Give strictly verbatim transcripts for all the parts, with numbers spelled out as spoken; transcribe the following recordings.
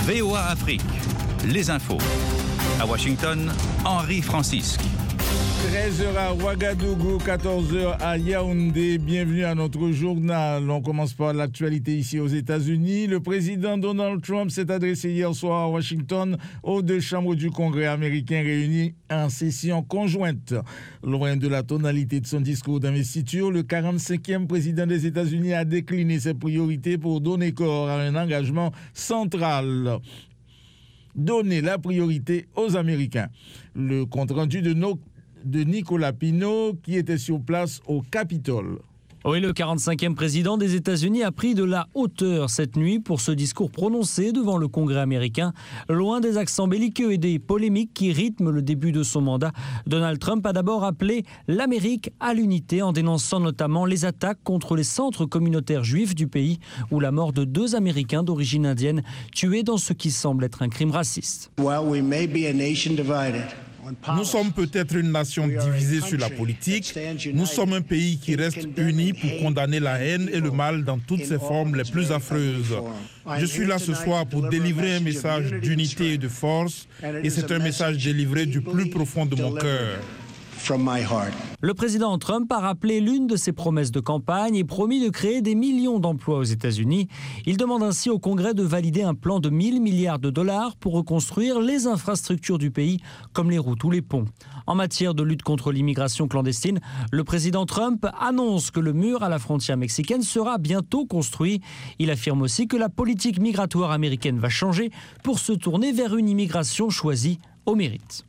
V O A Afrique, les infos. À Washington, Henri Francisque. treize heures à Ouagadougou, quatorze heures à Yaoundé. Bienvenue à notre journal. On commence par l'actualité ici aux États-Unis. Le président Donald Trump s'est adressé hier soir à Washington aux deux chambres du Congrès américain réunies en session conjointe. Loin de la tonalité de son discours d'investiture, le quarante-cinquième président des États-Unis a décliné ses priorités pour donner corps à un engagement central. Donner la priorité aux Américains. Le compte-rendu de nos de Nicolas Pinault, qui était sur place au Capitole. Oui, le quarante-cinquième président des États-Unis a pris de la hauteur cette nuit pour ce discours prononcé devant le Congrès américain. Loin des accents belliqueux et des polémiques qui rythment le début de son mandat, Donald Trump a d'abord appelé l'Amérique à l'unité en dénonçant notamment les attaques contre les centres communautaires juifs du pays ou la mort de deux Américains d'origine indienne tués dans ce qui semble être un crime raciste. Well, we may be a nation divided. Nous sommes peut-être une nation divisée sur la politique. Nous sommes un pays qui reste uni pour condamner la haine et le mal dans toutes ses formes les plus affreuses. Je suis là ce soir pour délivrer un message d'unité et de force, et c'est un message délivré du plus profond de mon cœur. Le président Trump a rappelé l'une de ses promesses de campagne et promis de créer des millions d'emplois aux États-Unis. Il demande ainsi au Congrès de valider un plan de mille milliards de dollars pour reconstruire les infrastructures du pays, comme les routes ou les ponts. En matière de lutte contre l'immigration clandestine, le président Trump annonce que le mur à la frontière mexicaine sera bientôt construit. Il affirme aussi que la politique migratoire américaine va changer pour se tourner vers une immigration choisie au mérite.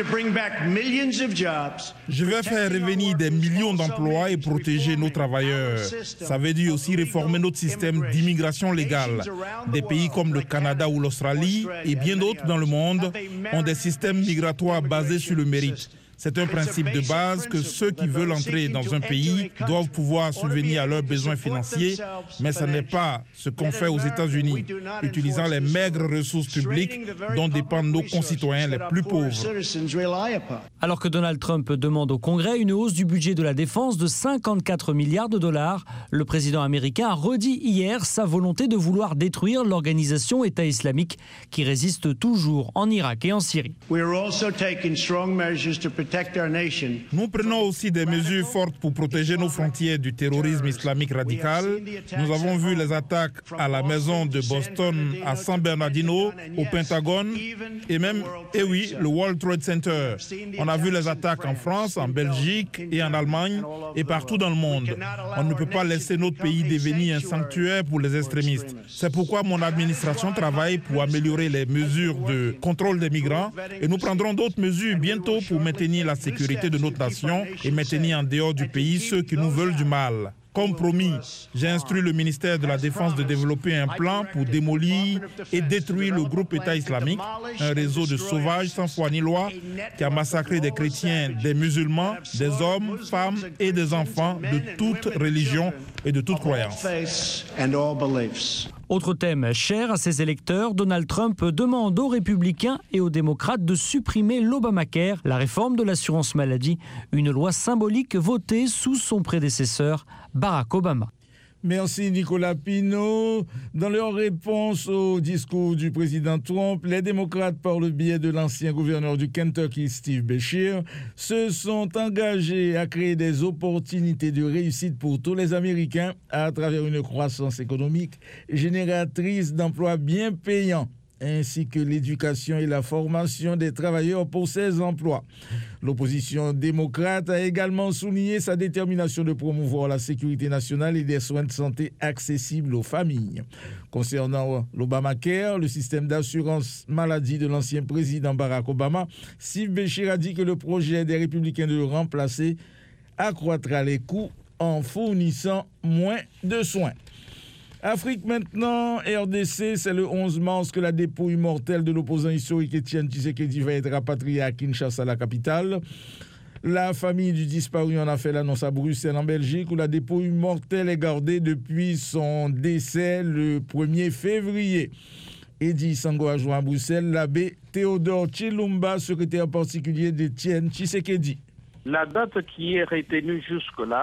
Je vais faire revenir des millions d'emplois et protéger nos travailleurs. Ça veut dire aussi réformer notre système d'immigration légale. Des pays comme le Canada ou l'Australie et bien d'autres dans le monde ont des systèmes migratoires basés sur le mérite. C'est un principe de base que ceux qui veulent entrer dans un pays doivent pouvoir subvenir à leurs besoins financiers, mais ce n'est pas ce qu'on fait aux États-Unis, utilisant les maigres ressources publiques dont dépendent nos concitoyens les plus pauvres. Alors que Donald Trump demande au Congrès une hausse du budget de la défense de cinquante-quatre milliards de dollars, le président américain a redit hier sa volonté de vouloir détruire l'organisation État islamique qui résiste toujours en Irak et en Syrie. Nous prenons aussi des mesures fortes pour protéger nos frontières du terrorisme islamique radical. Nous avons vu les attaques à la maison de Boston, à San Bernardino, au Pentagone et même, eh oui, le World Trade Center. On a vu les attaques en France, en Belgique et en Allemagne et partout dans le monde. On ne peut pas laisser notre pays devenir un sanctuaire pour les extrémistes. C'est pourquoi mon administration travaille pour améliorer les mesures de contrôle des migrants et nous prendrons d'autres mesures bientôt pour maintenir la sécurité de notre nation et maintenir en dehors du pays ceux qui nous veulent du mal. Comme promis, j'ai instruit le ministère de la Défense de développer un plan pour démolir et détruire le groupe État islamique, un réseau de sauvages sans foi ni loi qui a massacré des chrétiens, des musulmans, des hommes, femmes et des enfants de toute religion et de toute croyance. Autre thème cher à ses électeurs, Donald Trump demande aux républicains et aux démocrates de supprimer l'Obamacare, la réforme de l'assurance maladie, une loi symbolique votée sous son prédécesseur, Barack Obama. Merci Nicolas Pinault. Dans leur réponse au discours du président Trump, les démocrates, par le biais de l'ancien gouverneur du Kentucky, Steve Beshear, se sont engagés à créer des opportunités de réussite pour tous les Américains à travers une croissance économique génératrice d'emplois bien payants, ainsi que l'éducation et la formation des travailleurs pour ces emplois. L'opposition démocrate a également souligné sa détermination de promouvoir la sécurité nationale et des soins de santé accessibles aux familles. Concernant l'Obamacare, le système d'assurance maladie de l'ancien président Barack Obama, Steve Beshear a dit que le projet des républicains de le remplacer accroîtra les coûts en fournissant moins de soins. Afrique maintenant, R D C, c'est le onze mars que la dépouille mortelle de l'opposant historique Étienne Tshisekedi va être rapatriée à Kinshasa, la capitale. La famille du disparu en a fait l'annonce à Bruxelles, en Belgique, où la dépouille mortelle est gardée depuis son décès le premier février. Edi Sango a joint à Bruxelles l'abbé Théodore Chilumba, secrétaire particulier d'Étienne Tshisekedi. La date qui est retenue jusque-là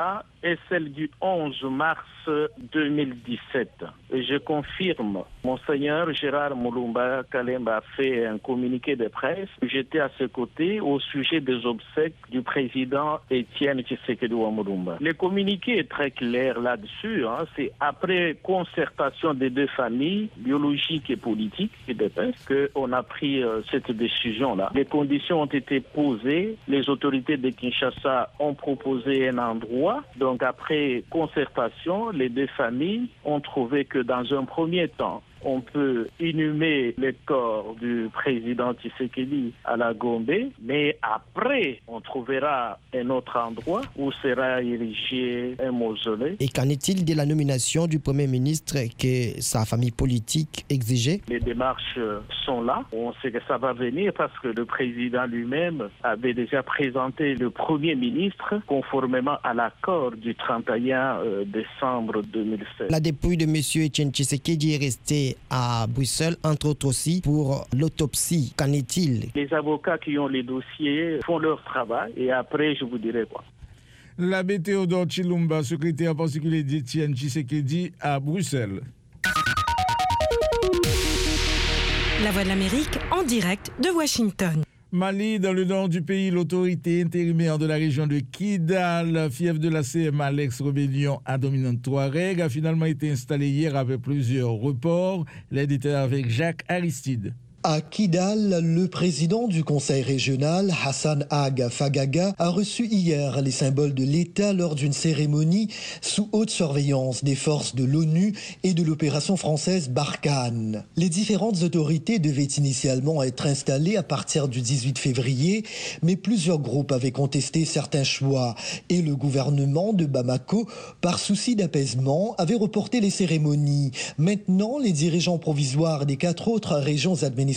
est celle du onze mars deux mille dix-sept. Et je confirme, Monseigneur Gérard Moulumba Kalemba a fait un communiqué de presse. J'étais à ses côtés au sujet des obsèques du président Étienne Tshisekedi Moulumba. Le communiqué est très clair là-dessus. Hein. C'est après concertation des deux familles, biologiques et politiques, qu'on a pris euh, cette décision-là. Les conditions ont été posées. Les autorités de Kinshasa ont proposé un endroit. Donc après concertation, les deux familles ont trouvé que dans un premier temps, on peut inhumer le corps du président Tshisekedi à la Gombe, mais après, on trouvera un autre endroit où sera érigé un mausolée. Et qu'en est-il de la nomination du Premier ministre que sa famille politique exigeait? Les démarches sont là. On sait que ça va venir parce que le président lui-même avait déjà présenté le Premier ministre conformément à l'accord du trente et un décembre deux mille seize. La dépouille de M. Etienne Tshisekedi est restée à Bruxelles, entre autres aussi pour l'autopsie. Qu'en est-il? Les avocats qui ont les dossiers font leur travail et après je vous dirai quoi. L'abbé Théodore Chilumba, secrétaire particulier d'Etienne Tshisekedi à Bruxelles. La Voix de l'Amérique en direct de Washington. Mali, dans le nord du pays, l'autorité intérimaire de la région de Kidal, fief de la C M A, l'ex-rébellion à dominante Touareg, a finalement été installée hier avec plusieurs reports. Les détails avec Jacques Aristide. À Kidal, le président du conseil régional, Hassan Ag Fagaga, a reçu hier les symboles de l'État lors d'une cérémonie sous haute surveillance des forces de l'ONU et de l'opération française Barkhane. Les différentes autorités devaient initialement être installées à partir du dix-huit février, mais plusieurs groupes avaient contesté certains choix et le gouvernement de Bamako, par souci d'apaisement, avait reporté les cérémonies. Maintenant, les dirigeants provisoires des quatre autres régions administratives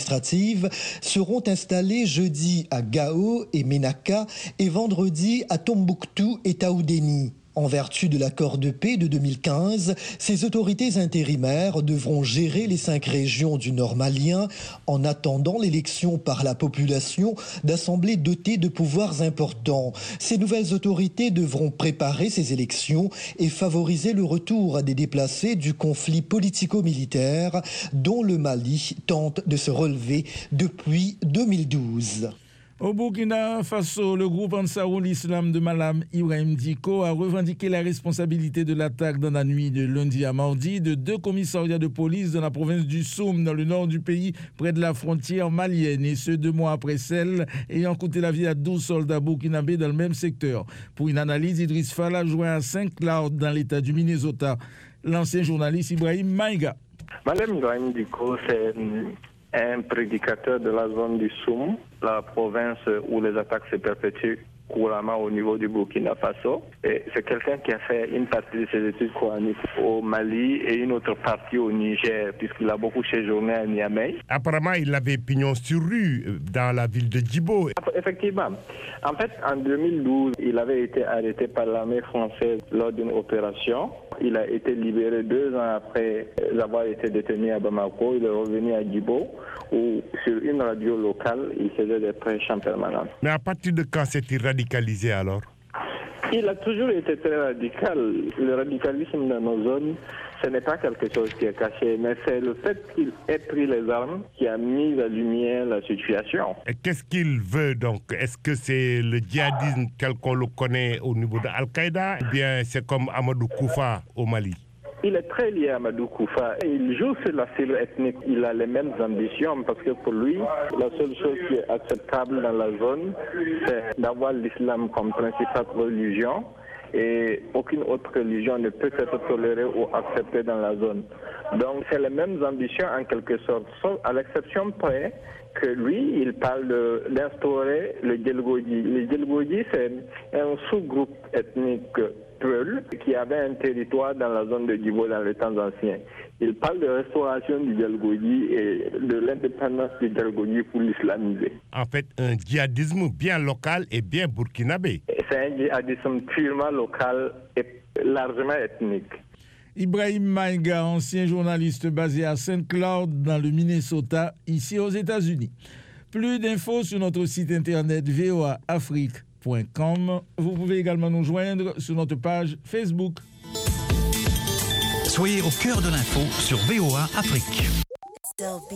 seront installés jeudi à Gao et Ménaka et vendredi à Tombouctou et Taoudéni. En vertu de l'accord de paix de deux mille quinze, ces autorités intérimaires devront gérer les cinq régions du nord malien en attendant l'élection par la population d'assemblées dotées de pouvoirs importants. Ces nouvelles autorités devront préparer ces élections et favoriser le retour des déplacés du conflit politico-militaire dont le Mali tente de se relever depuis deux mille douze. Au Burkina Faso, le groupe Ansarul Islam de Malam Ibrahim Diko a revendiqué la responsabilité de l'attaque dans la nuit de lundi à mardi de deux commissariats de police dans la province du Soum, dans le nord du pays, près de la frontière malienne, et ce deux mois après celle ayant coûté la vie à douze soldats burkinabés dans le même secteur. Pour une analyse, Idriss Fall a joint à Saint-Cloud dans l'état du Minnesota. L'ancien journaliste Ibrahim Maïga. Malam Ibrahim Diko, c'est un prédicateur de la zone du Soum, la province où les attaques se perpétuent couramment au niveau du Burkina Faso. Et c'est quelqu'un qui a fait une partie de ses études coraniques au Mali et une autre partie au Niger, puisqu'il a beaucoup séjourné à Niamey. Apparemment, il avait pignon sur rue dans la ville de Djibo. Effectivement. En fait, en deux mille douze, il avait été arrêté par l'armée française lors d'une opération. Il a été libéré deux ans après avoir été détenu à Bamako. Il est revenu à Djibo, où sur une radio locale, il faisait des prêches en permanence. Mais à partir de quand s'est-il radicalisé alors? Il a toujours été très radical. Le radicalisme dans nos zones, ce n'est pas quelque chose qui est caché, mais c'est le fait qu'il ait pris les armes qui a mis à lumière la situation. Et qu'est-ce qu'il veut donc? Est-ce que c'est le djihadisme tel qu'on le connaît au niveau de Al-Qaïda, ou bien c'est comme Amadou Koufa au Mali? Il est très lié à Amadou Koufa. Il joue sur la cible ethnique. Il a les mêmes ambitions parce que pour lui, la seule chose qui est acceptable dans la zone, c'est d'avoir l'islam comme principale religion. Et aucune autre religion ne peut être tolérée ou acceptée dans la zone. Donc c'est les mêmes ambitions en quelque sorte, sauf à l'exception près que lui, il parle d'instaurer le Djelgodi. Le Djelgodi, c'est un sous-groupe ethnique Peul qui avait un territoire dans la zone de Djibo dans les temps anciens. Il parle de restauration du Djelgodi et de l'indépendance du Djelgodi pour l'islamiser. En fait, un djihadisme bien local et bien burkinabé. C'est un djihadisme purement local et largement ethnique. Ibrahim Maïga, ancien journaliste basé à Saint-Cloud dans le Minnesota, ici aux États-Unis. Plus d'infos sur notre site internet v o a afrique point com. Vous pouvez également nous joindre sur notre page Facebook. Soyez au cœur de l'info sur V O A Afrique.